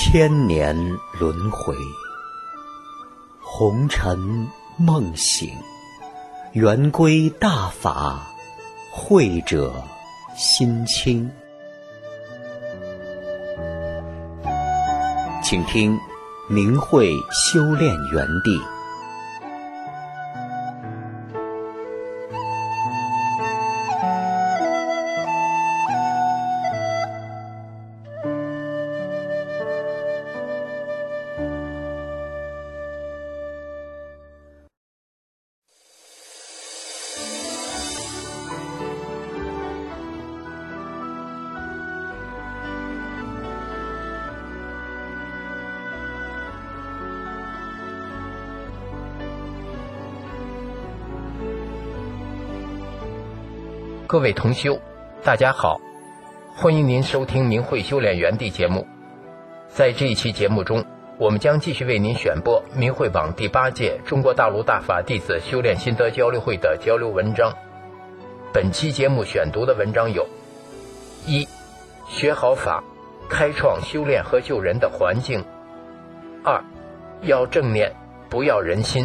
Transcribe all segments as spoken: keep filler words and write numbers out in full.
千年轮回，红尘梦醒，圆归大法，慧者心清。请听明慧修炼园地。 各位同修，大家好，欢迎您收听明慧修炼园地节目。在这一期节目中，我们将继续为您选播明慧网第八届中国大陆大法弟子修炼心得交流会的交流文章。本期节目选读的文章有：一、学好法，开创修炼和救人的环境；二、要正念，不要人心。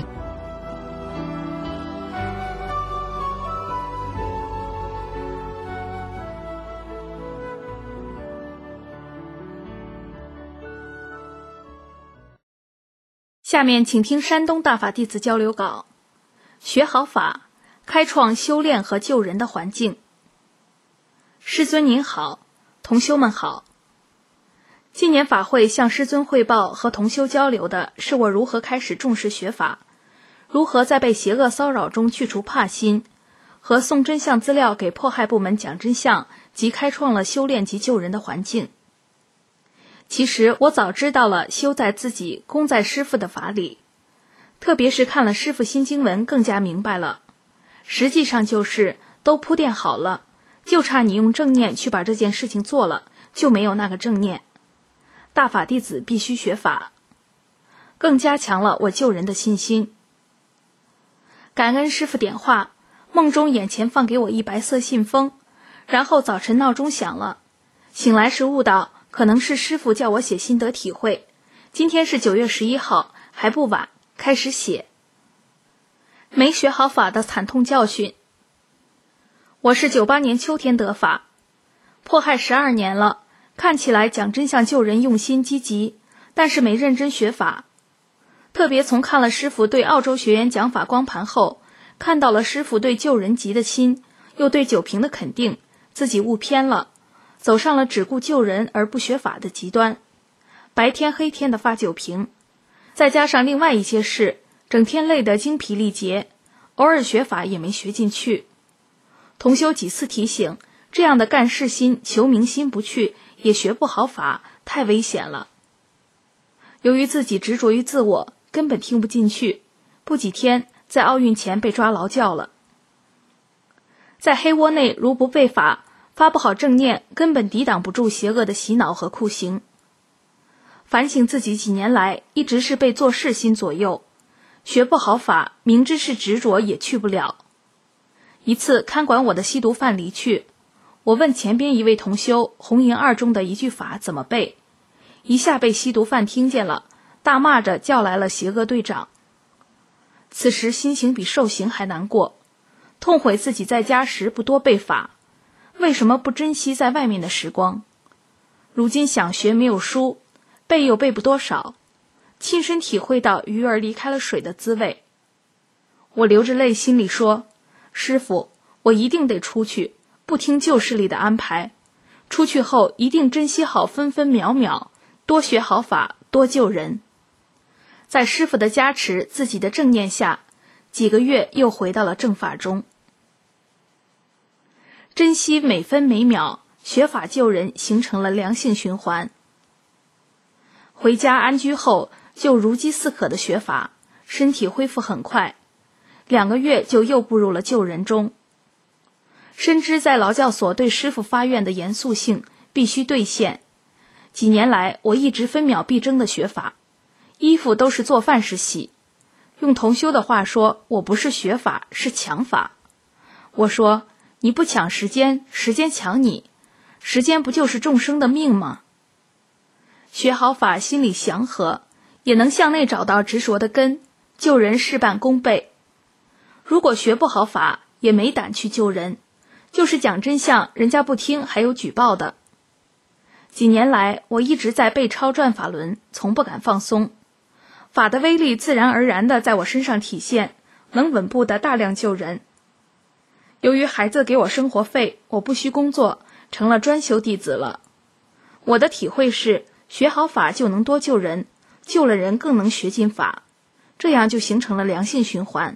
下面请听山东大法弟子交流稿。学好法，开创修炼和救人的环境。师尊您好，同修们好。今年法会向师尊汇报和同修交流的是我如何开始重视学法，如何在被邪恶骚扰中去除怕心，和送真相资料给迫害部门讲真相及开创了修炼及救人的环境。其实我早知道了修在自己，功在师父的法理，特别是看了师父心经文更加明白了。实际上就是都铺垫好了，就差你用正念去把这件事情做了，就没有那个正念。大法弟子必须学法，更加强了我救人的信心。感恩师父点化，梦中眼前放给我一白色信封，然后早晨闹钟响了，醒来时悟到可能是师父叫我写心得体会，今天是九月十一号，还不晚，开始写。没学好法的惨痛教训。我是九八年秋天得法，迫害十二年了，看起来讲真相救人用心积极，但是没认真学法。特别从看了师父对澳洲学员讲法光盘后，看到了师父对救人急的心，又对酒瓶的肯定，自己悟偏了，走上了只顾救人而不学法的极端，白天黑天的发酒瓶，再加上另外一些事，整天累得精疲力竭，偶尔学法也没学进去。同修几次提醒，这样的干事心、求名心不去，也学不好法，太危险了。由于自己执着于自我，根本听不进去，不几天在奥运前被抓劳教了。在黑窝内如不背法，发不好正念，根本抵挡不住邪恶的洗脑和酷刑。反省自己几年来一直是被做事心左右，学不好法，明知是执着也去不了。一次看管我的吸毒犯离去，我问前边一位同修红银二中的一句法怎么背，一下被吸毒犯听见了，大骂着叫来了邪恶队长。此时心情比受刑还难过，痛悔自己在家时不多背法，为什么不珍惜在外面的时光？如今想学没有书，背又背不多少，亲身体会到鱼儿离开了水的滋味。我流着泪心里说，师父，我一定得出去，不听旧势力的安排，出去后一定珍惜好分分秒秒，多学好法，多救人。在师父的加持，自己的正念下，几个月又回到了正法中。珍惜每分每秒，学法救人，形成了良性循环。回家安居后，就如饥似渴的学法，身体恢复很快，两个月就又步入了救人中。深知在劳教所对师父发愿的严肃性，必须兑现。几年来，我一直分秒必争的学法，衣服都是做饭时洗。用同修的话说，我不是学法，是抢法。我说，你不抢时间，时间抢你，时间不就是众生的命吗？学学好法，心里祥和，也能向内找到执着的根，救人事半功倍。如果学不好法，也没胆去救人，就是讲真相，人家不听，还有举报的。几年来，我一直在背抄转法轮，从不敢放松。法的威力自然而然地在我身上体现，能稳步地大量救人。由于孩子给我生活费，我不需工作，成了专修弟子了。我的体会是，学好法就能多救人，救了人更能学进法，这样就形成了良性循环。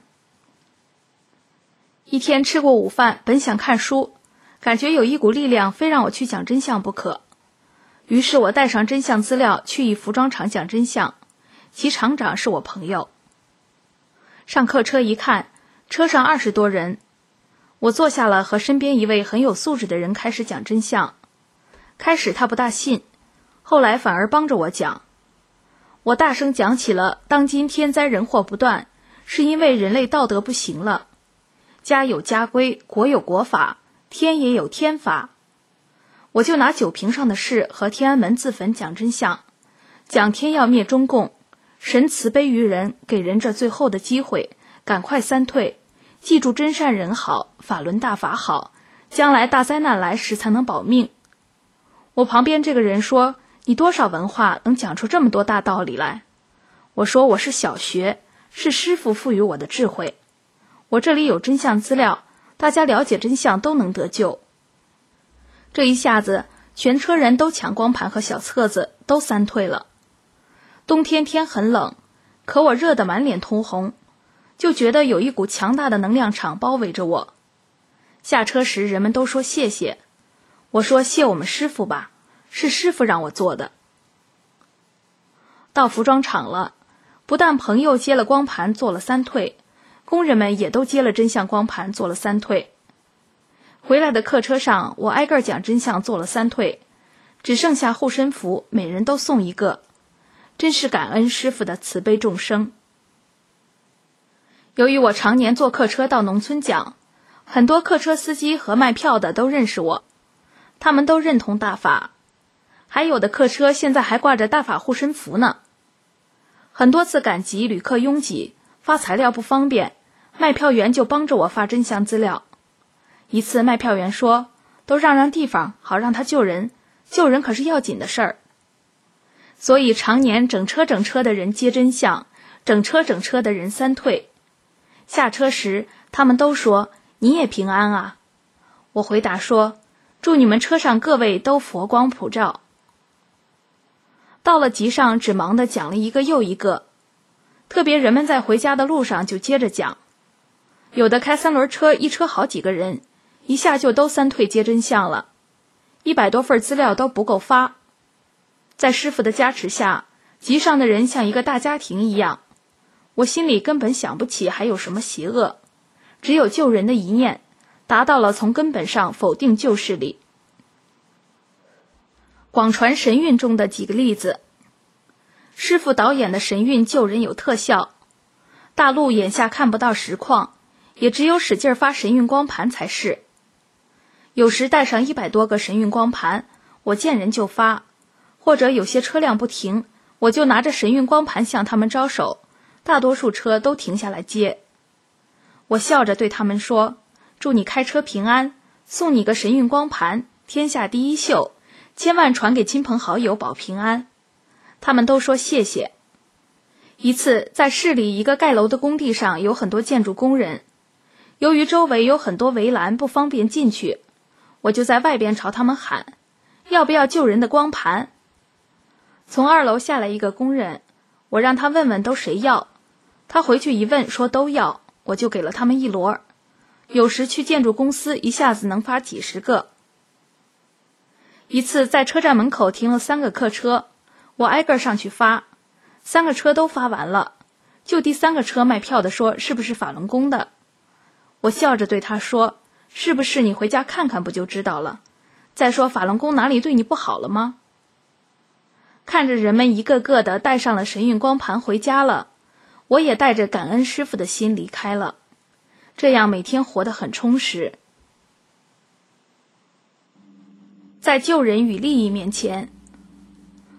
一天吃过午饭，本想看书，感觉有一股力量非让我去讲真相不可。于是我带上真相资料去一服装厂讲真相，其厂长是我朋友。上客车一看，车上二十多人，我坐下了，和身边一位很有素质的人开始讲真相。开始他不大信，后来反而帮着我讲。我大声讲起了当今天灾人祸不断，是因为人类道德不行了。家有家规，国有国法，天也有天法。我就拿酒瓶上的事和天安门自焚讲真相，讲天要灭中共，神慈悲于人，给人这最后的机会，赶快三退，记住真善人好，法轮大法好，将来大灾难来时才能保命。我旁边这个人说，你多少文化能讲出这么多大道理来？我说我是小学，是师父赋予我的智慧。我这里有真相资料，大家了解真相都能得救。这一下子，全车人都抢光盘和小册子，都三退了。冬天天很冷，可我热得满脸通红，就觉得有一股强大的能量场包围着我。下车时人们都说谢谢，我说谢我们师父吧，是师父让我做的。到服装厂了，不但朋友接了光盘做了三退，工人们也都接了真相光盘做了三退。回来的客车上，我挨个讲真相做了三退，只剩下护身符，每人都送一个，真是感恩师父的慈悲众生。由于我常年坐客车到农村讲，很多客车司机和卖票的都认识我，他们都认同大法，还有的客车现在还挂着大法护身符呢。很多次赶集，旅客拥挤，发材料不方便，卖票员就帮着我发真相资料。一次卖票员说，都让让地方，好让他救人，救人可是要紧的事儿。所以常年整车整车的人接真相，整车整车的人三退。下车时他们都说，你也平安啊。我回答说，祝你们车上各位都佛光普照。到了集上，只忙地讲了一个又一个，特别人们在回家的路上就接着讲，有的开三轮车，一车好几个人，一下就都三退接真相了，一百多份资料都不够发。在师父的加持下，集上的人像一个大家庭一样，我心里根本想不起还有什么邪恶，只有救人的一念，达到了从根本上否定旧势力。广传神韵中的几个例子。师父导演的神韵救人有特效，大陆眼下看不到实况，也只有使劲发神韵光盘才是。有时带上一百多个神韵光盘，我见人就发，或者有些车辆不停，我就拿着神韵光盘向他们招手，大多数车都停下来接。我笑着对他们说，祝你开车平安，送你个神韵光盘，天下第一秀，千万传给亲朋好友保平安。他们都说谢谢。一次在市里一个盖楼的工地上，有很多建筑工人，由于周围有很多围栏不方便进去，我就在外边朝他们喊，要不要救人的光盘？从二楼下来一个工人，我让他问问都谁要，他回去一问说都要，我就给了他们一摞。有时去建筑公司一下子能发几十个。一次在车站门口停了三个客车，我挨个上去发，三个车都发完了，就第三个车卖票的说是不是法轮功的。我笑着对他说，是不是你回家看看不就知道了，再说法轮功哪里对你不好了吗？看着人们一个个的带上了神韵光盘回家了，我也带着感恩师父的心离开了，这样每天活得很充实。在救人与利益面前，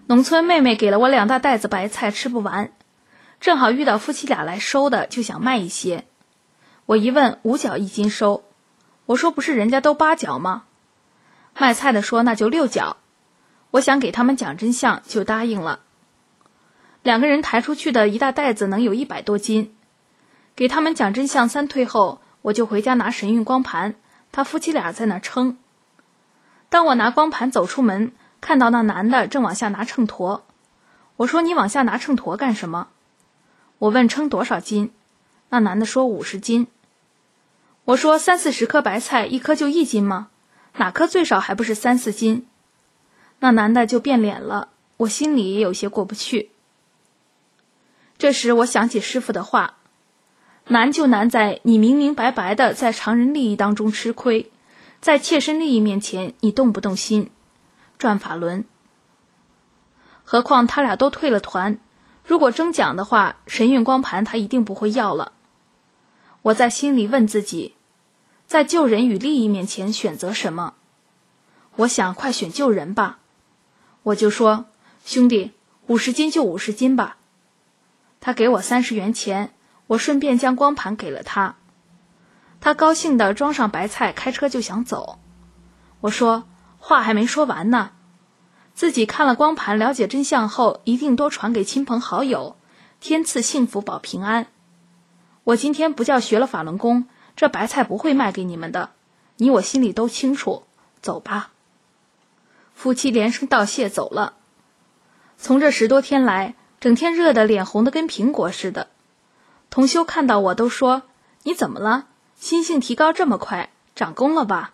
农村妹妹给了我两大袋子白菜，吃不完，正好遇到夫妻俩来收的，就想卖一些。我一问，五角一斤收。我说不是人家都八角吗？卖菜的说那就六角。我想给他们讲真相，就答应了。两个人抬出去的一大袋子能有一百多斤。给他们讲真相三退后，我就回家拿神韵光盘，他夫妻俩在那称。当我拿光盘走出门，看到那男的正往下拿秤砣。我说你往下拿秤砣干什么？我问称多少斤，那男的说五十斤。我说三四十颗白菜，一颗就一斤吗？哪颗最少还不是三四斤？那男的就变脸了，我心里也有些过不去。这时我想起师父的话，难就难在你明明白白的在常人利益当中吃亏，在切身利益面前你动不动心。转法轮。何况他俩都退了团，如果争奖的话，神韵光盘他一定不会要了。我在心里问自己，在救人与利益面前选择什么？我想快选救人吧。我就说，兄弟，五十斤就五十斤吧。他给我三十元钱，我顺便将光盘给了他。他高兴地装上白菜，开车就想走。我说，话还没说完呢。自己看了光盘，了解真相后，一定多传给亲朋好友，天赐幸福保平安。我今天不叫学了法轮功，这白菜不会卖给你们的，你我心里都清楚，走吧。夫妻连声道谢走了。从这十多天来，整天热得脸红得跟苹果似的。同修看到我都说，你怎么了？心性提高这么快，长功了吧？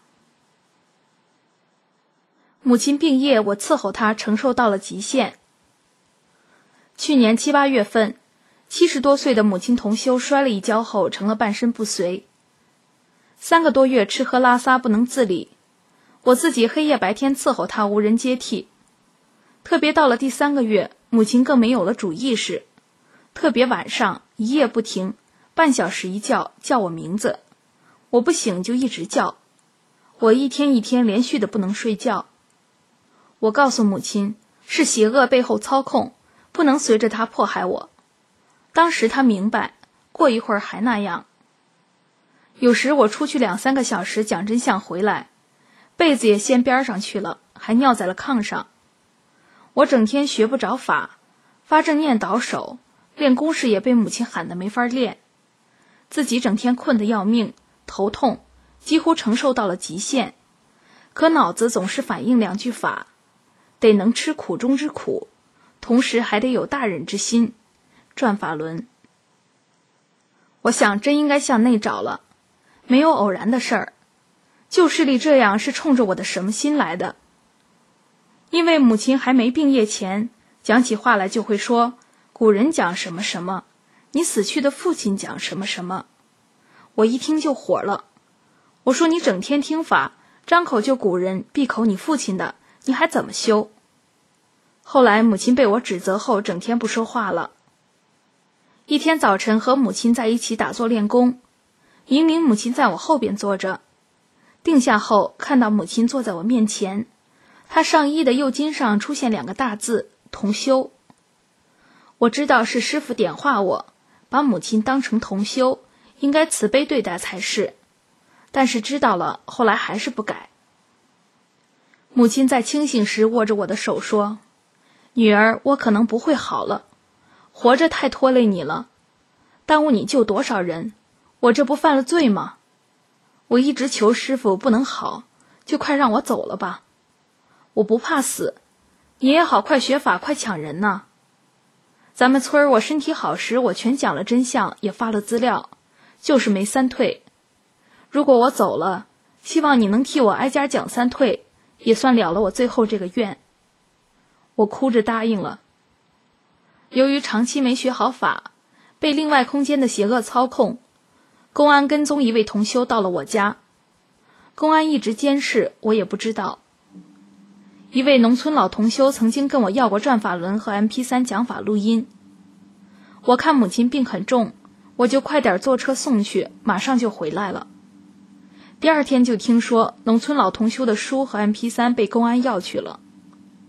母亲病夜，我伺候她承受到了极限。去年七八月份，七十多岁的母亲同修摔了一跤后成了半身不遂，三个多月吃喝拉撒不能自理，我自己黑夜白天伺候她无人接替。特别到了第三个月，母亲更没有了主意识，特别晚上一夜不停，半小时一叫，叫我名字，我不醒就一直叫，我一天一天连续的不能睡觉。我告诉母亲，是邪恶背后操控，不能随着他迫害我。当时他明白，过一会儿还那样。有时我出去两三个小时讲真相回来，被子也掀边上去了，还尿在了炕上。我整天学不着法，发正念倒手，练功时也被母亲喊得没法练，自己整天困得要命，头痛，几乎承受到了极限，可脑子总是反应两句法，得能吃苦中之苦，同时还得有大忍之心，转法轮。我想真应该向内找了，没有偶然的事儿，旧势力这样是冲着我的什么心来的？因为母亲还没病夜前，讲起话来就会说，古人讲什么什么，你死去的父亲讲什么什么。我一听就火了，我说你整天听法，张口就古人，闭口你父亲的，你还怎么修？后来母亲被我指责后，整天不说话了。一天早晨和母亲在一起打坐练功，明明母亲在我后边坐着，定下后看到母亲坐在我面前，她上衣的右襟上出现两个大字，同修。我知道是师父点化我，把母亲当成同修，应该慈悲对待才是，但是知道了，后来还是不改。母亲在清醒时握着我的手说，女儿，我可能不会好了，活着太拖累你了，耽误你救多少人，我这不犯了罪吗？我一直求师父不能好，就快让我走了吧，我不怕死，你也好快学法，快抢人呐。咱们村儿我身体好时，我全讲了真相，也发了资料，就是没三退。如果我走了，希望你能替我挨家讲三退，也算了了我最后这个愿。我哭着答应了。由于长期没学好法，被另外空间的邪恶操控，公安跟踪一位同修到了我家，公安一直监视，我也不知道。一位农村老同修曾经跟我要过转法轮和 M P 三 讲法录音。我看母亲病很重，我就快点坐车送去，马上就回来了。第二天就听说农村老同修的书和 M P 三 被公安要去了。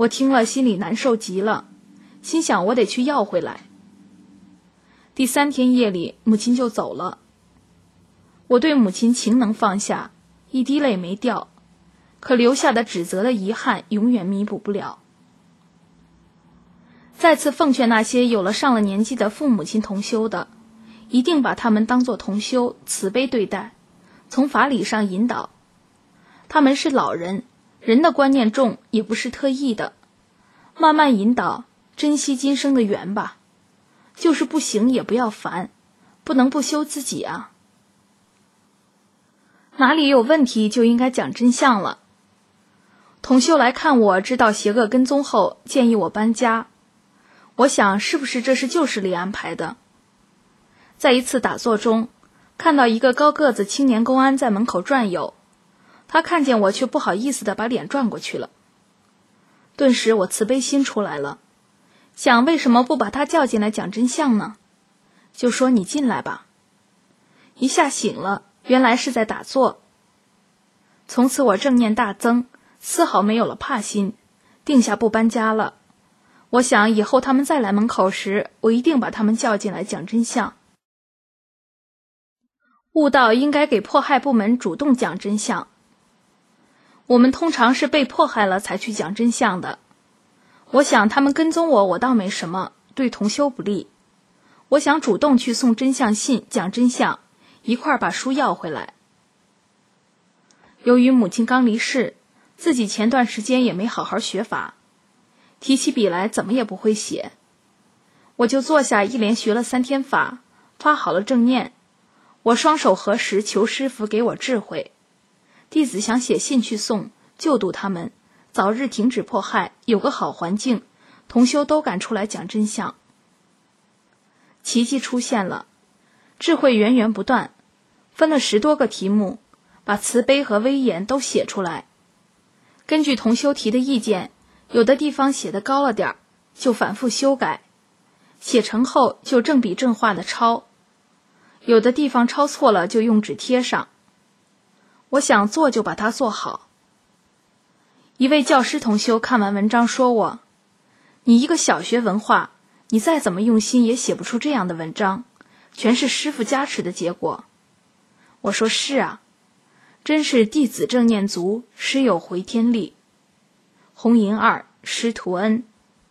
我听了心里难受极了，心想我得去要回来。第三天夜里，母亲就走了。我对母亲情能放下，一滴泪没掉，可留下的指责的遗憾永远弥补不了。再次奉劝那些有了上了年纪的父母亲同修的，一定把他们当作同修，慈悲对待，从法理上引导。他们是老人，人的观念重，也不是特意的，慢慢引导，珍惜今生的缘吧。就是不行也不要烦，不能不修自己啊。哪里有问题就应该讲真相了。同修来看我，知道邪恶跟踪后，建议我搬家。我想是不是这是旧时里安排的。在一次打坐中，看到一个高个子青年公安在门口转悠，他看见我却不好意思地把脸转过去了。顿时我慈悲心出来了，想为什么不把他叫进来讲真相呢？就说你进来吧。一下醒了，原来是在打坐。从此我正念大增，丝毫没有了怕心，定下不搬家了。我想以后他们再来门口时，我一定把他们叫进来讲真相。悟道应该给迫害部门主动讲真相。我们通常是被迫害了才去讲真相的。我想他们跟踪我，我倒没什么，对同修不利。我想主动去送真相信，讲真相，一块儿把书要回来。由于母亲刚离世，自己前段时间也没好好学法，提起笔来怎么也不会写。我就坐下一连学了三天法，发好了正念。我双手合十求师父给我智慧。弟子想写信去送，救度他们，早日停止迫害，有个好环境，同修都敢出来讲真相。奇迹出现了，智慧源源不断，分了十多个题目，把慈悲和威严都写出来。根据同修提的意见，有的地方写得高了点，就反复修改，写成后就正笔正画的抄，有的地方抄错了就用纸贴上。我想做就把它做好。一位教师同修看完文章说我，你一个小学文化，你再怎么用心也写不出这样的文章，全是师父加持的结果。我说是啊，真是弟子正念足，师有回天力。红银二，师徒恩。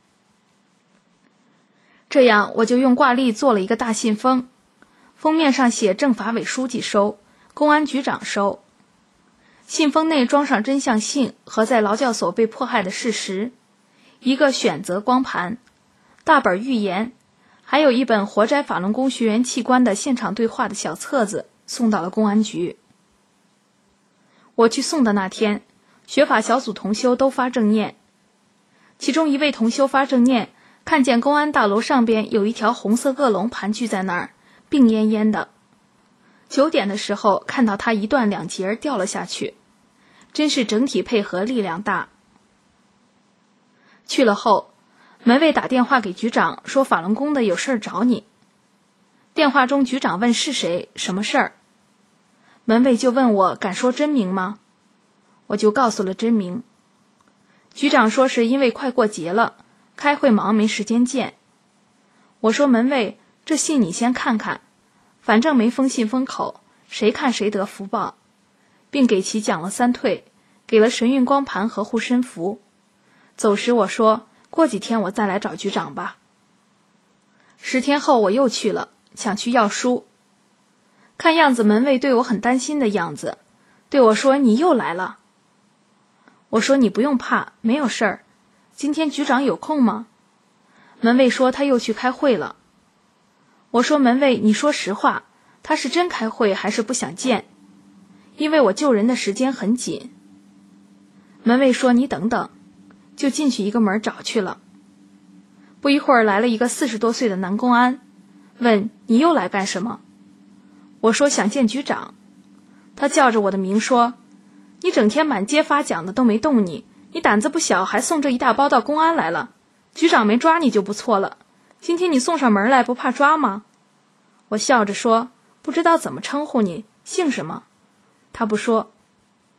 这样我就用挂历做了一个大信封，封面上写政法委书记收，公安局长收。信封内装上真相信和在劳教所被迫害的事实，一个选择光盘，大本预言，还有一本活摘法轮功学员器官的现场对话的小册子，送到了公安局。我去送的那天，学法小组同修都发正念，其中一位同修发正念，看见公安大楼上边有一条红色恶龙盘踞在那儿，病恹恹的。九点的时候看到它一断两截掉了下去，真是整体配合力量大。去了后，门卫打电话给局长说法轮功的有事儿找你。电话中局长问是谁，什么事儿？门卫就问我敢说真名吗？我就告诉了真名。局长说是因为快过节了，开会忙没时间见。我说门卫，这信你先看看，反正没封信封口，谁看谁得福报，并给其讲了三退，给了神韵光盘和护身符。走时我说过几天我再来找局长吧。十天后我又去了，想去要书。看样子门卫对我很担心的样子，对我说你又来了。我说你不用怕，没有事儿。今天局长有空吗？门卫说他又去开会了。我说门卫，你说实话，他是真开会还是不想见？因为我救人的时间很紧。门卫说你等等，就进去一个门找去了。不一会儿来了一个四十多岁的男公安，问你又来干什么？我说想见局长。他叫着我的名说，你整天满街发奖的都没动你，你胆子不小，还送这一大包到公安来了，局长没抓你就不错了，今天你送上门来不怕抓吗？我笑着说，不知道怎么称呼你，姓什么？他不说。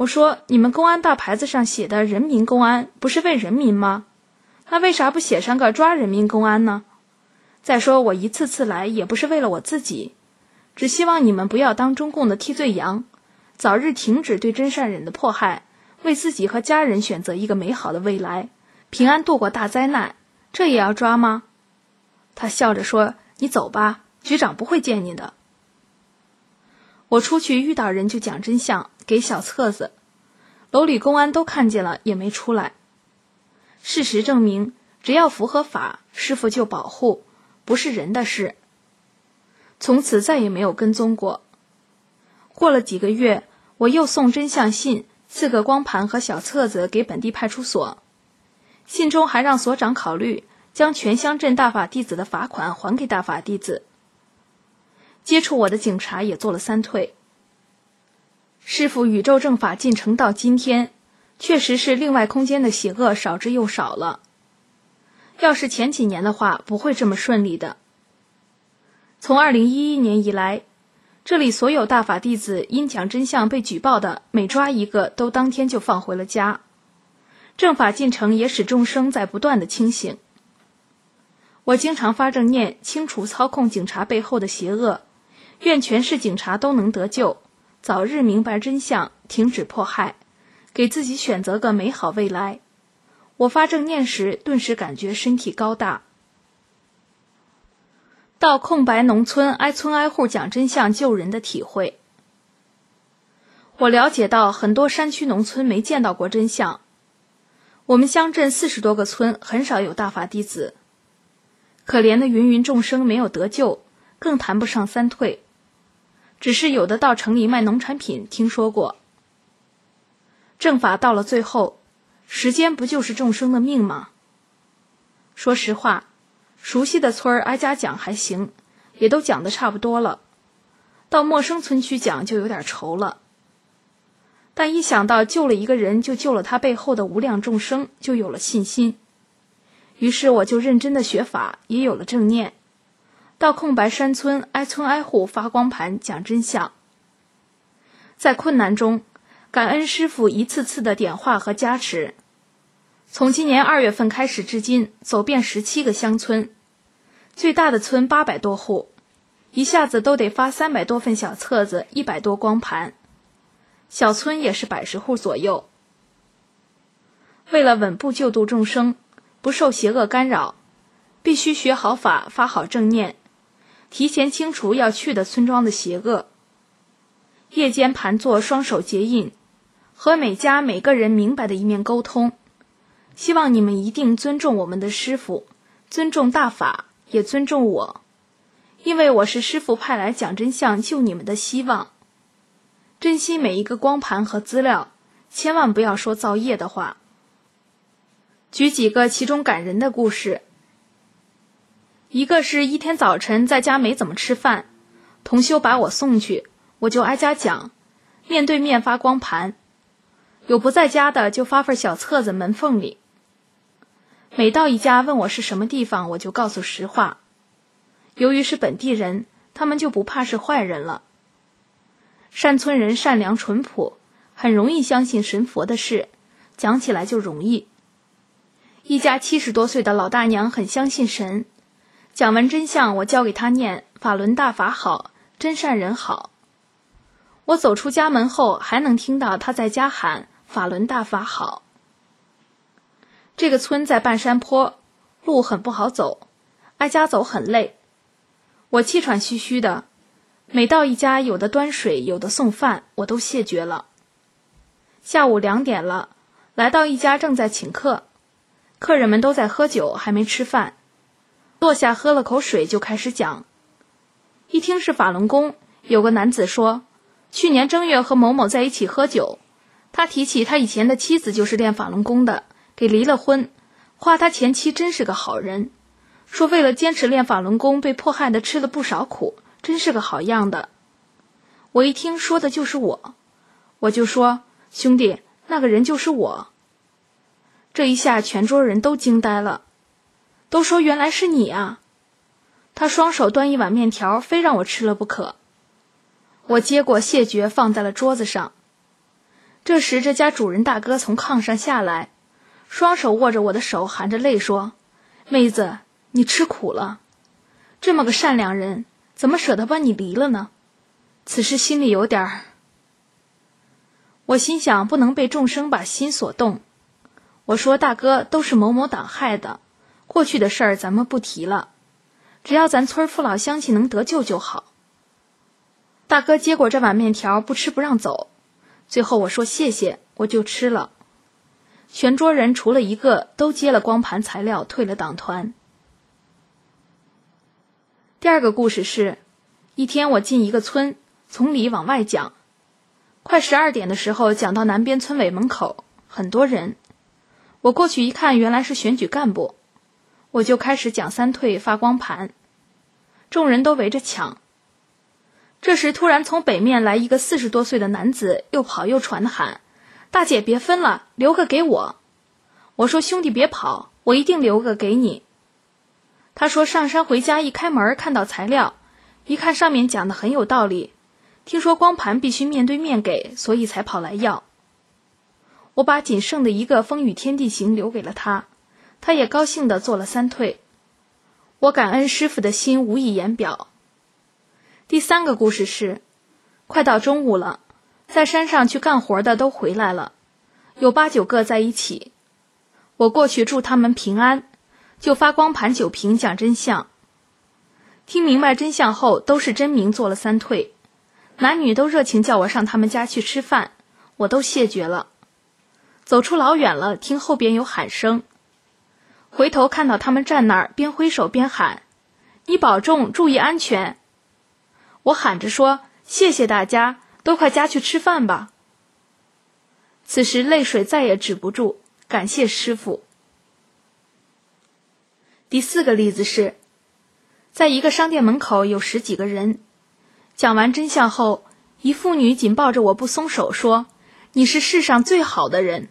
我说，你们公安大牌子上写的人民公安不是为人民吗？那为啥不写上个抓人民公安呢？再说我一次次来也不是为了我自己，只希望你们不要当中共的替罪羊，早日停止对真善忍的迫害，为自己和家人选择一个美好的未来，平安度过大灾难，这也要抓吗？他笑着说，你走吧，局长不会见你的。我出去遇到人就讲真相，给小册子，楼里公安都看见了也没出来。事实证明，只要符合法，师父就保护，不是人的事。从此再也没有跟踪过。过了几个月，我又送真相信，四个光盘和小册子给本地派出所，信中还让所长考虑将全乡镇大法弟子的罚款还给大法弟子。接触我的警察也做了三退。师父宇宙正法进程到今天，确实是另外空间的邪恶少之又少了。要是前几年的话，不会这么顺利的。从二零一一年以来，这里所有大法弟子因讲真相被举报的，每抓一个都当天就放回了家。正法进程也使众生在不断的清醒。我经常发正念，清除操控警察背后的邪恶，愿全市警察都能得救，早日明白真相，停止迫害，给自己选择个美好未来。我发正念时，顿时感觉身体高大。到空白农村挨村挨户讲真相救人的体会。我了解到很多山区农村没见到过真相。我们乡镇四十多个村很少有大法弟子，可怜的芸芸众生没有得救，更谈不上三退。只是有的到城里卖农产品听说过。正法到了最后，时间不就是众生的命吗？说实话，熟悉的村儿挨家讲还行，也都讲得差不多了，到陌生村区讲就有点愁了。但一想到救了一个人就救了他背后的无量众生，就有了信心。于是我就认真的学法，也有了正念，到空白山村挨村挨户发光盘讲真相。在困难中，感恩师父一次次的点化和加持。从今年二月份开始至今，走遍十七个乡村，最大的村八百多户，一下子都得发三百多份小册子，一百多光盘。小村也是百十户左右。为了稳步救度众生，不受邪恶干扰，必须学好法，发好正念，提前清除要去的村庄的邪恶。夜间盘坐，双手结印，和每家每个人明白的一面沟通。希望你们一定尊重我们的师父，尊重大法，也尊重我，因为我是师父派来讲真相救你们的希望。珍惜每一个光盘和资料，千万不要说造业的话。举几个其中感人的故事。一个是一天早晨在家没怎么吃饭，同修把我送去，我就挨家讲，面对面发光盘，有不在家的就发份小册子门缝里。每到一家问我是什么地方，我就告诉实话。由于是本地人，他们就不怕是坏人了。山村人善良淳朴，很容易相信神佛的事，讲起来就容易。一家七十多岁的老大娘很相信神，讲完真相，我教给她念法轮大法好，真善人好。我走出家门后，还能听到她在家喊法轮大法好。这个村在半山坡，路很不好走，挨家走很累。我气喘吁吁的，每到一家，有的端水，有的送饭，我都谢绝了。下午两点了，来到一家正在请客，客人们都在喝酒，还没吃饭。坐下喝了口水就开始讲。一听是法轮功，有个男子说，去年正月和某某在一起喝酒，他提起他以前的妻子就是练法轮功的，给离了婚，夸他前妻真是个好人，说为了坚持练法轮功被迫害的吃了不少苦，真是个好样的。我一听说的就是我，我就说，兄弟，那个人就是我。这一下全桌人都惊呆了，都说原来是你啊。他双手端一碗面条，非让我吃了不可。我接过谢绝放在了桌子上。 这时这家主人大哥从炕上下来，双手握着我的手，含着泪说：妹子，你吃苦了，这么个善良人，怎么舍得把你离了呢？此时心里有点儿……我心想，不能被众生把心所动。我说，大哥，都是某某党害的，过去的事儿咱们不提了，只要咱村父老乡亲能得救就好。大哥接过这碗面条，不吃不让走。最后我说谢谢，我就吃了。全桌人除了一个都接了光盘材料，退了党团。第二个故事是，一天我进一个村，从里往外讲，快十二点的时候讲到南边村委门口，很多人。我过去一看，原来是选举干部，我就开始讲三退发光盘，众人都围着抢。这时突然从北面来一个四十多岁的男子，又跑又喘地喊：大姐别分了，留个给我。我说兄弟别跑，我一定留个给你。他说上山回家一开门看到材料，一看上面讲的很有道理，听说光盘必须面对面给，所以才跑来要。我把仅剩的一个风雨天地行留给了他，他也高兴地做了三退。我感恩师傅的心无以言表。第三个故事是，快到中午了，在山上去干活的都回来了，有八九个在一起。我过去祝他们平安，就发光盘酒瓶讲真相。听明白真相后，都是真名做了三退，男女都热情叫我上他们家去吃饭，我都谢绝了。走出老远了，听后边有喊声，回头看到他们站那儿，边挥手边喊：你保重，注意安全。我喊着说：谢谢大家，都快家去吃饭吧。此时泪水再也止不住，感谢师父。第四个例子是，在一个商店门口有十几个人，讲完真相后，一妇女紧抱着我不松手说：你是世上最好的人。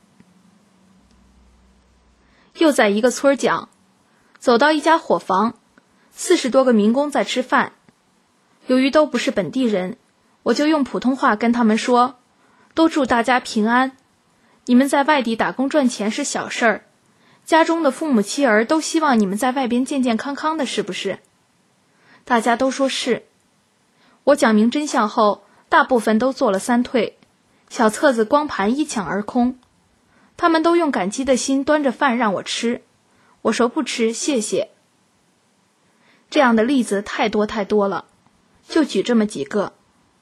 又在一个村讲，走到一家伙房，四十多个民工在吃饭，由于都不是本地人，我就用普通话跟他们说：都祝大家平安，你们在外地打工赚钱是小事儿，家中的父母妻儿都希望你们在外边健健康康的，是不是？大家都说是。我讲明真相后，大部分都做了三退，小册子光盘一抢而空。他们都用感激的心端着饭让我吃，我说不吃，谢谢。这样的例子太多太多了，就举这么几个。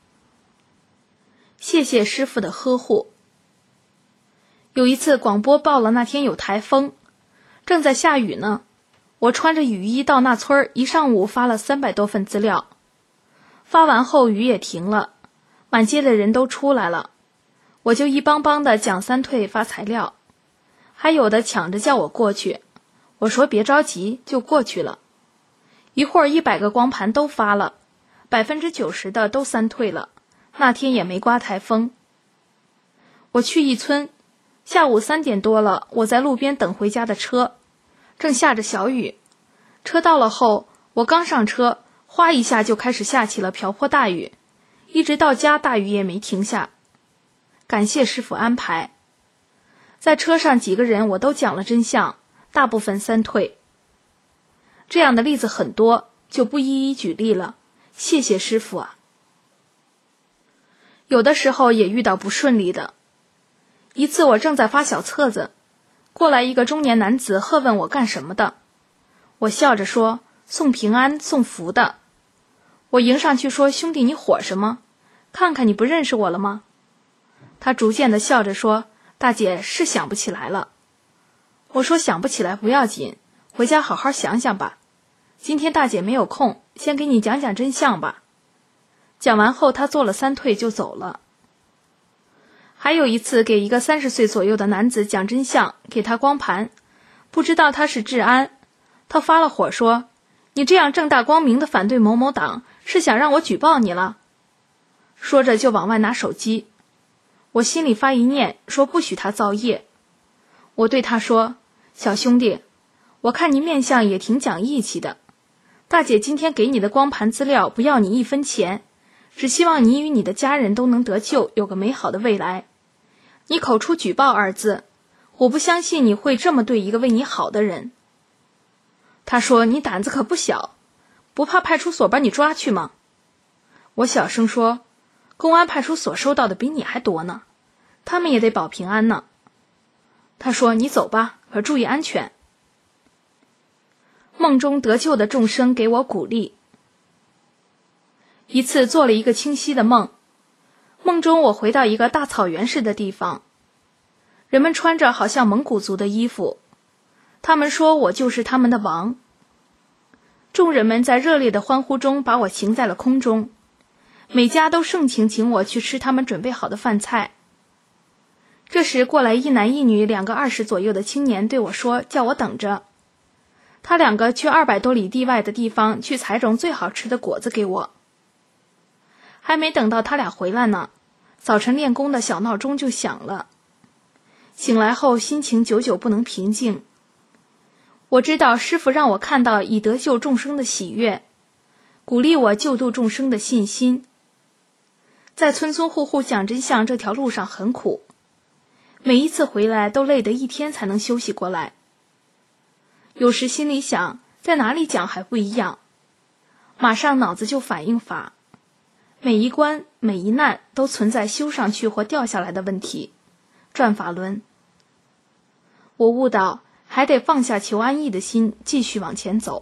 谢谢师父的呵护。有一次广播报了那天有台风，正在下雨呢，我穿着雨衣到那村一上午发了三百多份资料。发完后雨也停了，满街的人都出来了，我就一帮帮的讲三退发材料，还有的抢着叫我过去，我说别着急，就过去了。一会儿一百个光盘都发了，百分之九十的都三退了，那天也没刮台风。我去一村，下午三点多了，我在路边等回家的车，正下着小雨，车到了后，我刚上车，哗一下就开始下起了瓢泼大雨，一直到家大雨也没停下。感谢师父安排。在车上几个人我都讲了真相，大部分三退。这样的例子很多，就不一一举例了，谢谢师父啊。有的时候也遇到不顺利的。一次我正在发小册子，过来一个中年男子喝问我干什么的，我笑着说送平安送福的。我迎上去说兄弟你火什么？看看你不认识我了吗？他逐渐地笑着说大姐是想不起来了。我说想不起来不要紧，回家好好想想吧，今天大姐没有空，先给你讲讲真相吧。讲完后他做了三退就走了。还有一次给一个三十岁左右的男子讲真相，给他光盘，不知道他是治安，他发了火说你这样正大光明的反对某某党，是想让我举报你了。说着就往外拿手机，我心里发一念，说不许他造业。我对他说小兄弟，我看你面相也挺讲义气的，大姐今天给你的光盘资料不要你一分钱，只希望你与你的家人都能得救，有个美好的未来。 你口出举报二字，我不相信你会这么对一个为你好的人。他说，你胆子可不小，不怕派出所把你抓去吗？我小声说，公安派出所收到的比你还多呢，他们也得保平安呢。他说，你走吧，可注意安全。梦中得救的众生给我鼓励。一次做了一个清晰的梦，梦中我回到一个大草原似的地方，人们穿着好像蒙古族的衣服，他们说我就是他们的王。众人们在热烈的欢呼中把我擎在了空中，每家都盛情请我去吃他们准备好的饭菜。这时过来一男一女两个二十左右的青年对我说，叫我等着。他两个去二百多里地外的地方去采种最好吃的果子给我。还没等到他俩回来呢，早晨练功的小闹钟就响了。醒来后心情久久不能平静。我知道师父让我看到以得救众生的喜悦，鼓励我救度众生的信心。在村村户户讲真相这条路上很苦，每一次回来都累得一天才能休息过来。有时心里想，在哪里讲还不一样，马上脑子就反应法。每一关每一难都存在修上去或掉下来的问题，转法轮。我悟到还得放下求安逸的心，继续往前走。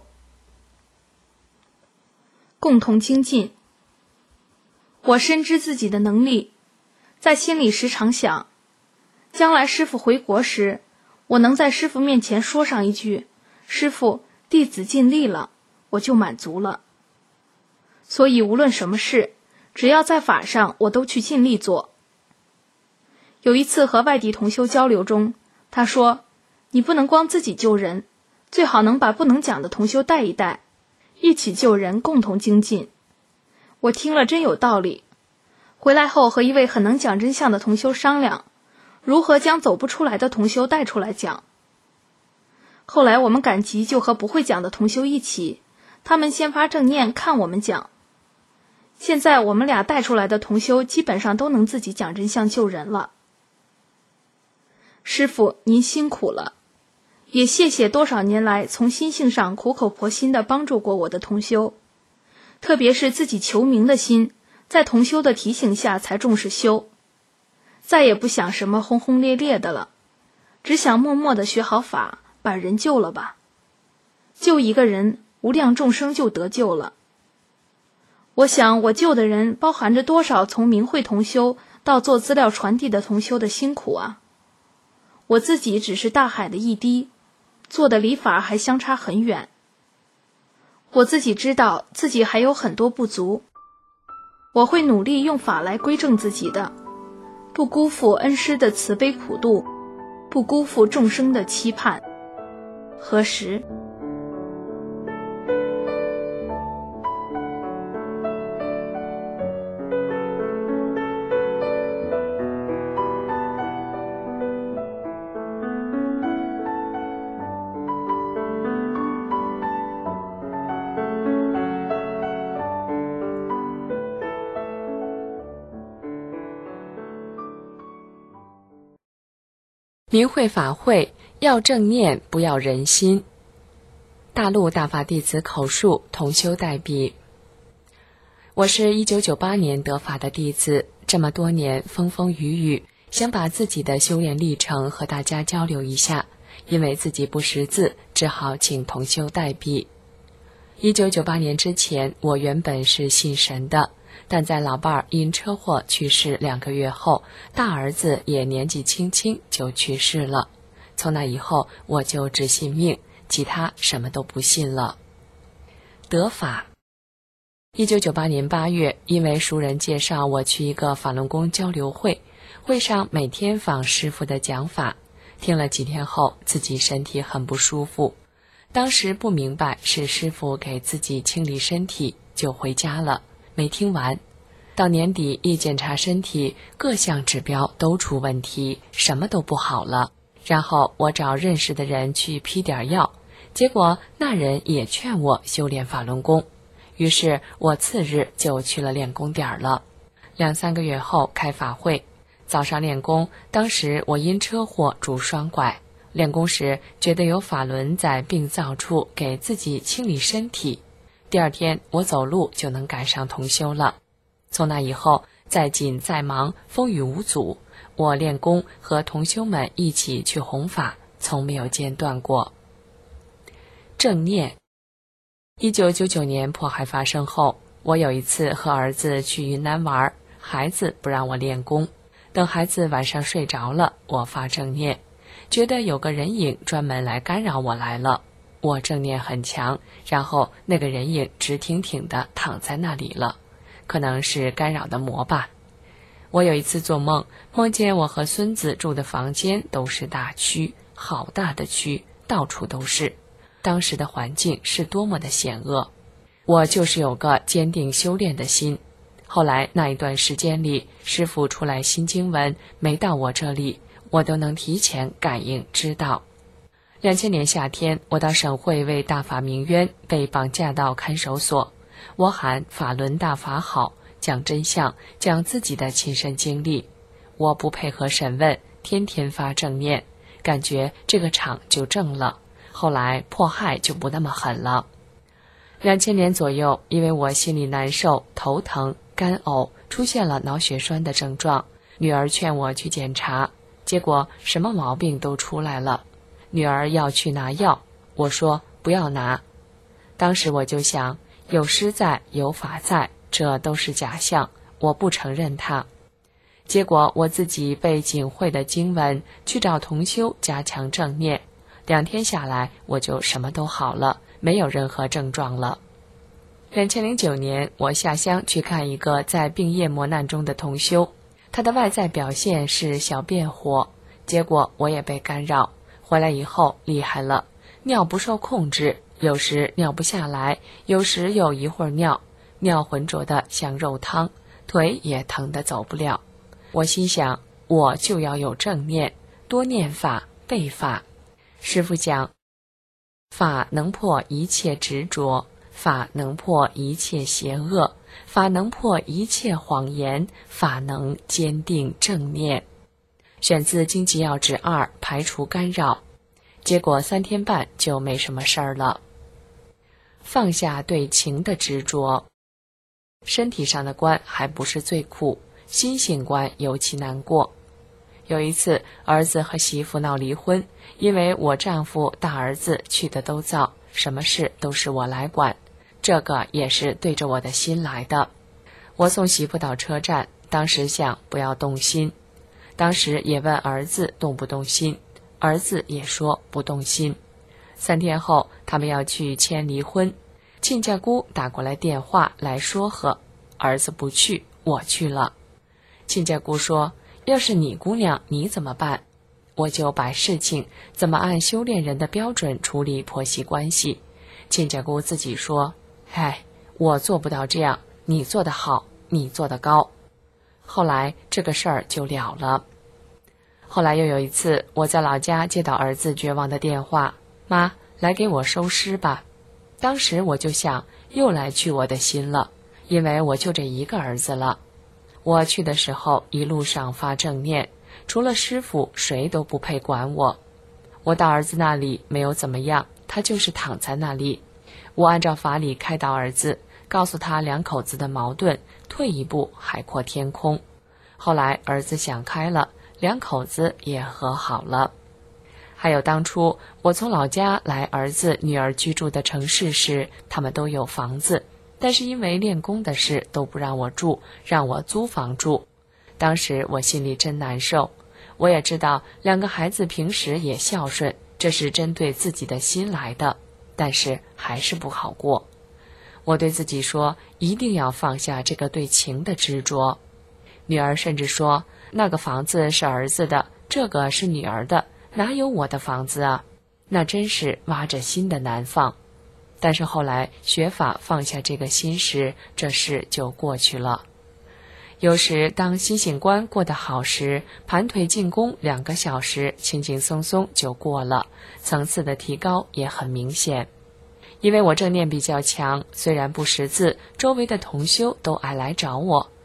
共同精进。我深知自己的能力，在心里时常想，将来师父回国时，我能在师父面前说上一句，师父，弟子尽力了，我就满足了。所以无论什么事，只要在法上，我都去尽力做。有一次和外地同修交流中，他说，你不能光自己救人，最好能把不能讲的同修带一带，一起救人，共同精进。我听了真有道理。回来后和一位很能讲真相的同修商量，如何将走不出来的同修带出来讲。后来我们赶集就和不会讲的同修一起，他们先发正念看我们讲。现在我们俩带出来的同修基本上都能自己讲真相救人了。师父，您辛苦了，也谢谢多少年来从心性上苦口婆心地帮助过我的同修，特别是自己求名的心，在同修的提醒下才重视修，再也不想什么轰轰烈烈的了，只想默默地学好法，把人救了吧。救一个人，无量众生就得救了。我想我救的人包含着多少从明慧同修到做资料传递的同修的辛苦啊！我自己只是大海的一滴，做的离法还相差很远。我自己知道自己还有很多不足，我会努力用法来归正自己的，不辜负恩师的慈悲苦度，不辜负众生的期盼。何时？ 明慧法会要正念，不要人心。大陆大法弟子口述，同修代笔。我是一九九八年得法的弟子，这么多年风风雨雨，想把自己的修炼历程和大家交流一下，因为自己不识字，只好请同修代笔。一九九八年之前，我原本是信神的，但在老伴儿因车祸去世两个月后，大儿子也年纪轻轻就去世了。从那以后，我就只信命，其他什么都不信了。得法。一九九八年八月，因为熟人介绍我去一个法轮功交流会，会上每天访师父的讲法，听了几天后，自己身体很不舒服。当时不明白是师父给自己清理身体，就回家了，没听完。到年底一检查身体，各项指标都出问题，什么都不好了。然后我找认识的人去批点药，结果那人也劝我修炼法轮功，于是我次日就去了练功点了。两三个月后开法会， 早上练功，当时我因车祸拄双拐，练功时觉得有法轮在病灶处给自己清理身体。第二天我走路就能赶上同修了。从那以后，再紧再忙，风雨无阻，我练功和同修们一起去弘法，从没有间断过。正念。一九九九年迫害发生后，我有一次和儿子去云南玩，孩子不让我练功，等孩子晚上睡着了，我发正念，觉得有个人影专门来干扰我来了。我正念很强，然后那个人影直挺挺地躺在那里了，可能是干扰的魔吧。我有一次做梦，梦见我和孙子住的房间都是大蛆，好大的蛆，到处都是。当时的环境是多么的险恶，我就是有个坚定修炼的心。后来那一段时间里，师父出来新经文没到我这里，我都能提前感应知道。两千年夏天，我到省会为大法鸣冤，被绑架到看守所。我喊法轮大法好，讲真相，讲自己的亲身经历。我不配合审问，天天发正念，感觉这个场就正了。后来迫害就不那么狠了。两千年左右，因为我心里难受、头疼、干呕，出现了脑血栓的症状。女儿劝我去检查，结果什么毛病都出来了。女儿要去拿药，我说不要拿。当时我就想，有师在，有法在，这都是假象，我不承认它。结果我自己背警会的经文，去找同修加强正念，两天下来我就什么都好了，没有任何症状了。两千零九年，我下乡去看一个在病业磨难中的同修，他的外在表现是小便火，结果我也被干扰。回来以后厉害了，尿不受控制，有时尿不下来，有时有一会儿尿，尿浑浊的像肉汤，腿也疼得走不了。我心想，我就要有正念，多念法，背法。师父讲，法能破一切执着，法能破一切邪恶，法能破一切谎言，法能坚定正念。选自《经济要旨二》，排除干扰。结果三天半就没什么事儿了。放下对情的执着。身体上的关还不是最苦，心性关尤其难过。有一次，儿子和媳妇闹离婚，因为我丈夫大儿子去的都早，什么事都是我来管，这个也是对着我的心来的。我送媳妇到车站，当时想不要动心，当时也问儿子动不动心，儿子也说不动心。三天后，他们要去签离婚，亲家姑打过来电话来说和，儿子不去，我去了。亲家姑说，要是你姑娘你怎么办？我就把事情怎么按修炼人的标准处理婆媳关系。亲家姑自己说，哎，我做不到这样，你做得好，你做得高。后来这个事儿就了了。后来又有一次，我在老家接到儿子绝望的电话，妈，来给我收尸吧。当时我就想，又来去我的心了，因为我就这一个儿子了。我去的时候，一路上发正念，除了师父，谁都不配管我。我到儿子那里没有怎么样，他就是躺在那里。我按照法理开导儿子，告诉他两口子的矛盾，退一步海阔天空。后来儿子想开了，两口子也和好了。还有当初我从老家来儿子女儿居住的城市时，他们都有房子，但是因为练功的事都不让我住，让我租房住。当时我心里真难受，我也知道两个孩子平时也孝顺，这是针对自己的心来的，但是还是不好过。我对自己说，一定要放下这个对情的执着。女儿甚至说，那个房子是儿子的，这个是女儿的，哪有我的房子啊？那真是挖着心的难放。但是后来学法放下这个心时，这事就过去了。有时当心性观过得好时，盘腿进攻两个小时，轻轻松松就过了，层次的提高也很明显。因为我正念比较强，虽然不识字，周围的同修都爱来找我，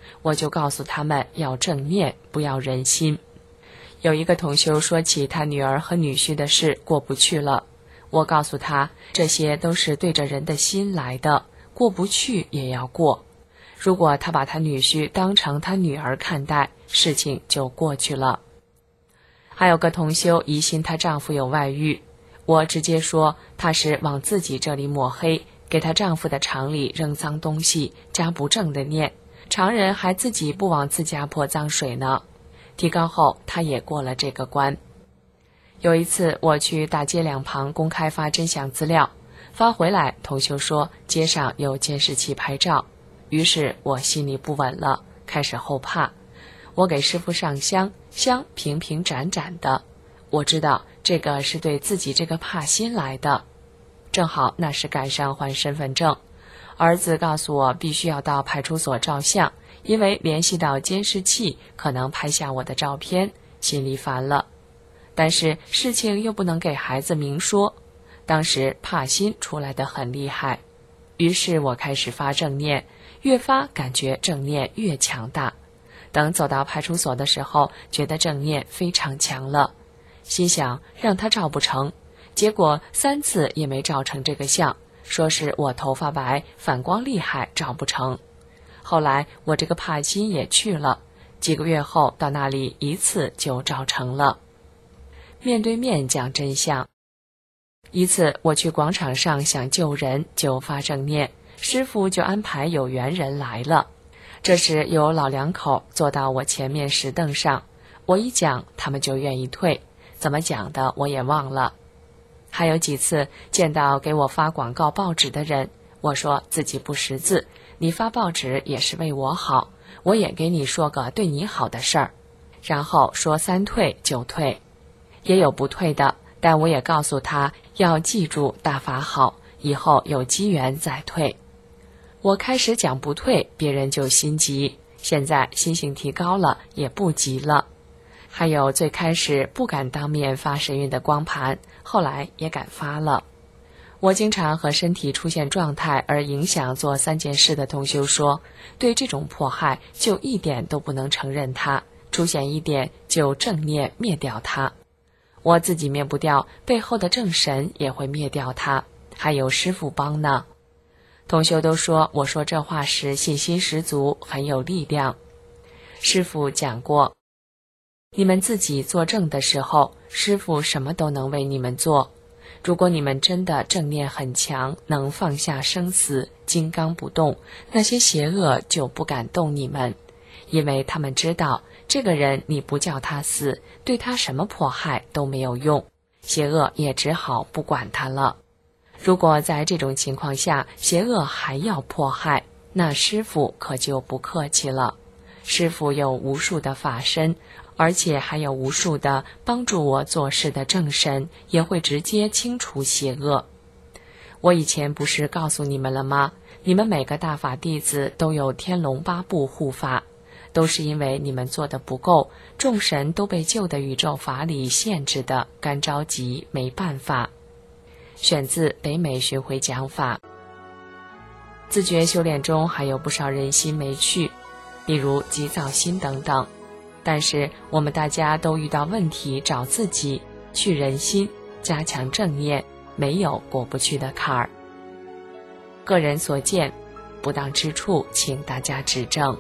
我就告诉他们要正念，不要人心。有一个同修说起他女儿和女婿的事过不去了，我告诉他这些都是对着人的心来的，过不去也要过。如果他把他女婿当成他女儿看待，事情就过去了。还有个同修疑心她丈夫有外遇，我直接说她是往自己这里抹黑，给她丈夫的肠里扔脏东西，加不正的念，常人还自己不往自家泼脏水呢。提高后她也过了这个关。有一次我去大街两旁公开发真相资料，发回来同修说街上有监视器拍照，于是我心里不稳了，开始后怕。我给师父上香，香平平展展的，我知道这个是对自己这个怕心来的。正好那时赶上换身份证，儿子告诉我必须要到派出所照相，因为联系到监视器可能拍下我的照片，心里烦了。但是事情又不能给孩子明说，当时怕心出来得很厉害，于是我开始发正念，越发感觉正念越强大。等走到派出所的时候，觉得正念非常强了，心想让他照不成，结果三次也没照成这个相，说是我头发白，反光厉害，照不成。后来我这个怕心也去了，几个月后到那里一次就照成了。面对面讲真相。一次我去广场上想救人，就发正念，师父就安排有缘人来了。这时有老两口坐到我前面石凳上，我一讲他们就愿意退，怎么讲的我也忘了。还有几次见到给我发广告报纸的人，我说自己不识字，你发报纸也是为我好，我也给你说个对你好的事儿，然后说三退就退。也有不退的，但我也告诉他要记住大法好，以后有机缘再退。我开始讲不退，别人就心急，现在心性提高了，也不急了。还有最开始不敢当面发神韵的光盘，后来也敢发了。我经常和身体出现状态而影响做三件事的同修说，对这种迫害就一点都不能承认它，出现一点就正念灭掉它。我自己灭不掉，背后的正神也会灭掉它，还有师父帮呢。同修都说我说这话时信心十足，很有力量。师父讲过，你们自己做正的时候，师父什么都能为你们做。如果你们真的正念很强，能放下生死，金刚不动，那些邪恶就不敢动你们，因为他们知道这个人你不叫他死，对他什么迫害都没有用，邪恶也只好不管他了。如果在这种情况下邪恶还要迫害，那师父可就不客气了。师父有无数的法身，而且还有无数的帮助我做事的正神，也会直接清除邪恶。我以前不是告诉你们了吗？你们每个大法弟子都有天龙八部护法，都是因为你们做的不够，众神都被旧的宇宙法理限制的，干着急没办法。选自北美巡回讲法。自觉修炼中还有不少人心没去，比如急躁心等等，但是我们大家都遇到问题找自己，去人心，加强正念，没有过不去的坎儿。个人所见不当之处，请大家指正。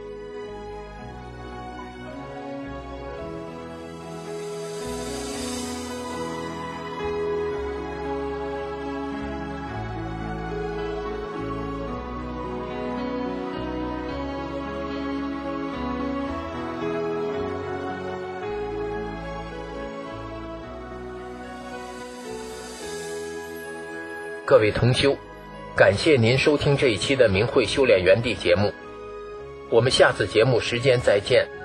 各位同修，感谢您收听这一期的明慧修炼园地节目，我们下次节目时间再见。